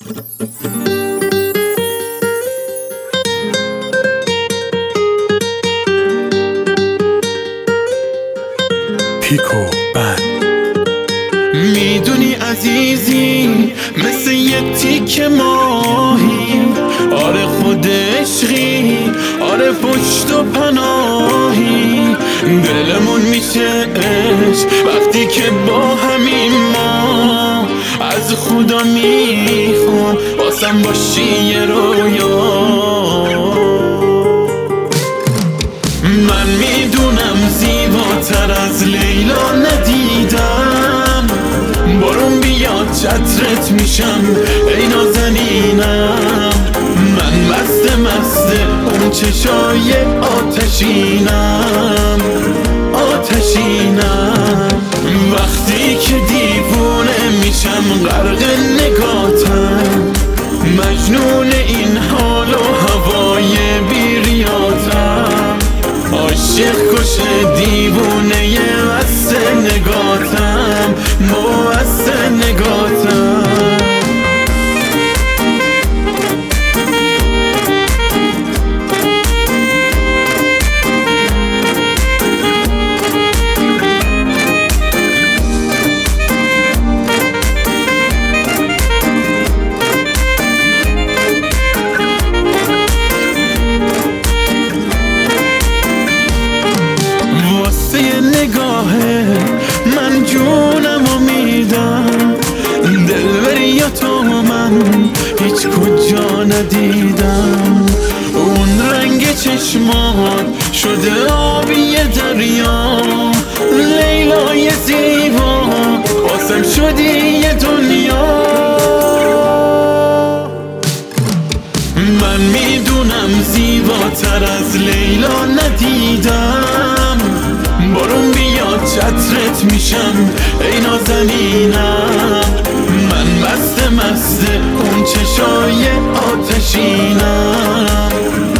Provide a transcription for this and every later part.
پیکو بند. میدونی عزیزی مثل یه تیک ماهی، آره خود عشقی، آره پشت و پناهی. دلمون میشه عشق وقتی که با همین ما، از خدا میخوام واسم باشی یه رویا. من میدونم زیباتر از لیلا ندیدم، بارون بیاد چترت میشم ای نازنینم. من مست اون چشای آتشینم، آتشینم. وقتی که دیوونه میشم غرق نگاتم، مجنون این حال و هوای بیریاتم. عاشق کش دیوونه مست نگاتم، مست نگاتم. نگاهه من جونمو میدم، دلبری یا تو من هیچ کجا ندیدم. اون رنگ چشمات شده آبی دریا، لیلای زیبا واسم شدی یه دنیا. من میدونم زیباتر از لیلا ندیدم، بارون بیاد چترت میشم ای نازنینم. من مست اون چشای آتشینم،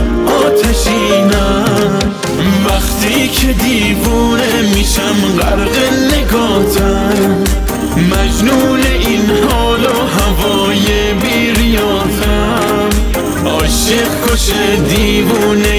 آتشینم. وقتی که دیوونه میشم غرق نگاتم، مجنون این حال و هوای بیریاتم. عاشق کش دیوونه